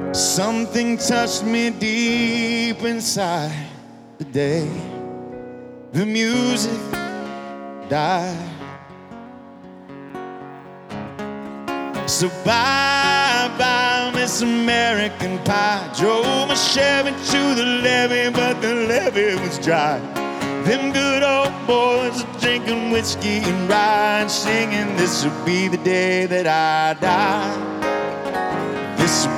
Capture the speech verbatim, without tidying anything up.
Something touched me deep inside the day the music died. So bye bye, Miss American Pie. Drove my Chevy to the levee, but the levee was dry. Them good old boys are drinking whiskey and rye and singing, this will be the day that I die. This will